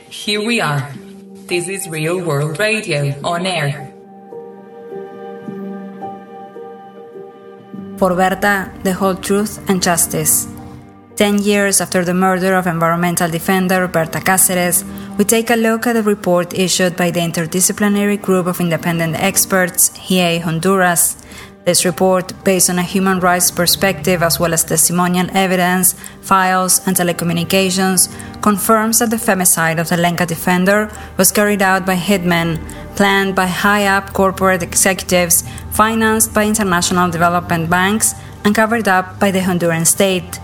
Here we are. This is Real World Radio on air. For Berta, the whole truth and justice. 10 years after the murder of environmental defender Berta Cáceres, we take a look at the report issued by the interdisciplinary group of independent experts, HIEI Honduras. This report, based on a human rights perspective as well as testimonial evidence, files, and telecommunications, confirms that the femicide of the Lenca defender was carried out by hitmen, planned by high-up corporate executives, financed by international development banks, and covered up by the Honduran state.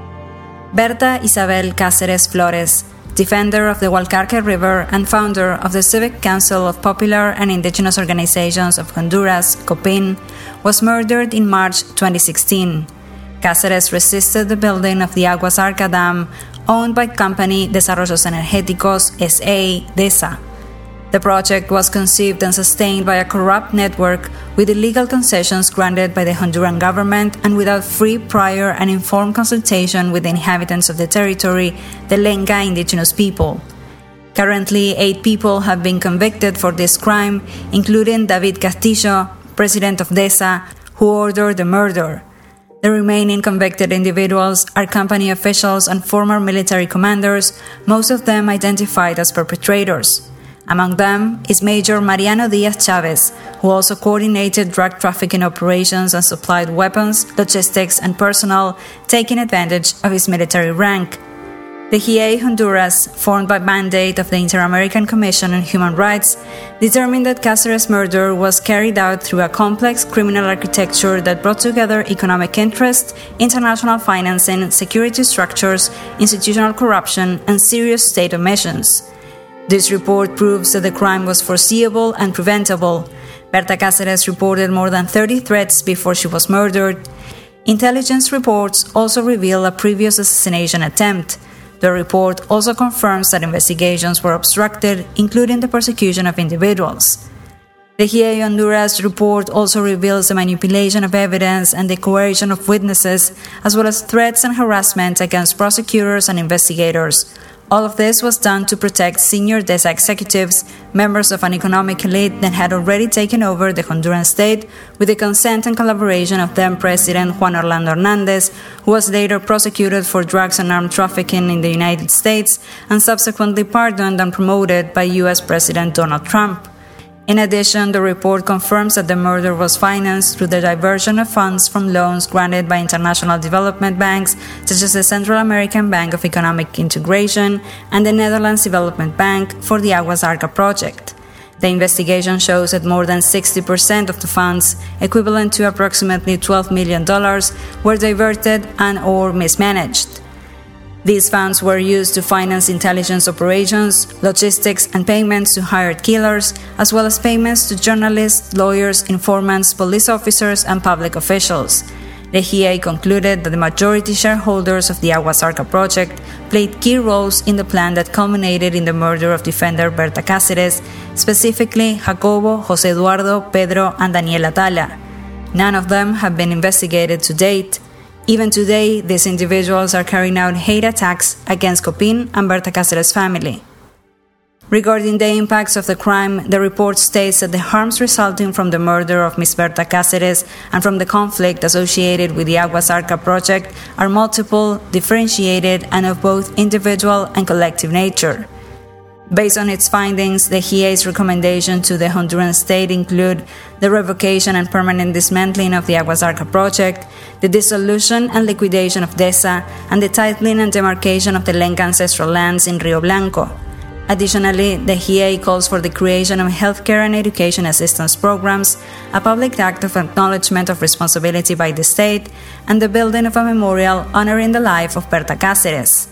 Berta Isabel Cáceres Flores, defender of the Hualcarque River and founder of the Civic Council of Popular and Indigenous Organizations of Honduras, COPIN, was murdered in March 2016. Cáceres resisted the building of the Aguas Arca Dam, owned by company Desarrollos Energéticos S.A. DESA. The project was conceived and sustained by a corrupt network with illegal concessions granted by the Honduran government and without free, prior, and informed consultation with the inhabitants of the territory, the Lenca indigenous people. Currently, 8 people have been convicted for this crime, including David Castillo, president of DESA, who ordered the murder. The remaining convicted individuals are company officials and former military commanders, most of them identified as perpetrators. Among them is Major Mariano Diaz Chavez, who also coordinated drug trafficking operations and supplied weapons, logistics, and personnel, taking advantage of his military rank. The HIEI Honduras, formed by mandate of the Inter-American Commission on Human Rights, determined that Cáceres' murder was carried out through a complex criminal architecture that brought together economic interest, international financing, security structures, institutional corruption, and serious state omissions. This report proves that the crime was foreseeable and preventable. Berta Cáceres reported more than 30 threats before she was murdered. Intelligence reports also reveal a previous assassination attempt. The report also confirms that investigations were obstructed, including the persecution of individuals. The HIEI Honduras report also reveals the manipulation of evidence and the coercion of witnesses, as well as threats and harassment against prosecutors and investigators. All of this was done to protect senior DESA executives, members of an economic elite that had already taken over the Honduran state with the consent and collaboration of then-President Juan Orlando Hernández, who was later prosecuted for drugs and arms trafficking in the United States and subsequently pardoned and promoted by U.S. President Donald Trump. In addition, the report confirms that the murder was financed through the diversion of funds from loans granted by international development banks, such as the Central American Bank of Economic Integration and the Netherlands Development Bank for the Aguas Arca project. The investigation shows that more than 60% of the funds, equivalent to approximately $12 million, were diverted and/or mismanaged. These funds were used to finance intelligence operations, logistics, and payments to hired killers, as well as payments to journalists, lawyers, informants, police officers, and public officials. The HIEI concluded that the majority shareholders of the Aguas Arca project played key roles in the plan that culminated in the murder of defender Berta Cáceres, specifically Jacobo, José Eduardo, Pedro, and Daniel Atala. None of them have been investigated to date. Even today, these individuals are carrying out hate attacks against Copin and Berta Cáceres' family. Regarding the impacts of the crime, the report states that the harms resulting from the murder of Ms. Berta Cáceres and from the conflict associated with the Aguas Arca project are multiple, differentiated, and of both individual and collective nature. Based on its findings, the HIEI's recommendation to the Honduran state include the revocation and permanent dismantling of the Aguas Arca project, the dissolution and liquidation of DESA, and the titling and demarcation of the Lenca ancestral lands in Rio Blanco. Additionally, the HIEI calls for the creation of healthcare and education assistance programs, a public act of acknowledgement of responsibility by the state, and the building of a memorial honoring the life of Berta Cáceres.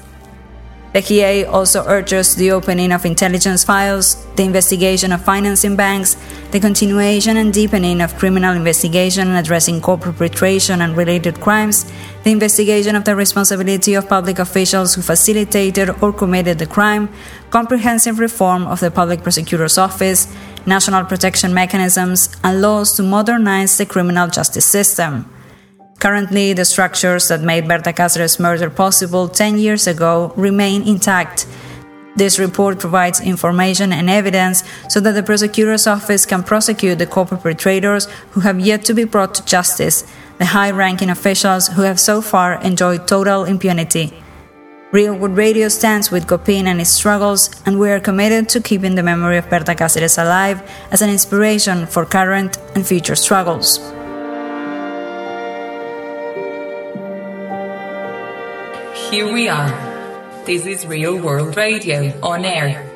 The HIEI also urges the opening of intelligence files, the investigation of financing banks, the continuation and deepening of criminal investigation addressing co-perpetration and related crimes, the investigation of the responsibility of public officials who facilitated or committed the crime, comprehensive reform of the Public Prosecutor's Office, national protection mechanisms, and laws to modernize the criminal justice system. Currently, the structures that made Berta Cáceres' murder possible 10 years ago remain intact. This report provides information and evidence so that the prosecutor's office can prosecute the co-perpetrators who have yet to be brought to justice, the high-ranking officials who have so far enjoyed total impunity. Real World Radio stands with Copin and his struggles, and we are committed to keeping the memory of Berta Cáceres alive as an inspiration for current and future struggles. Here we are. This is Real World Radio on air.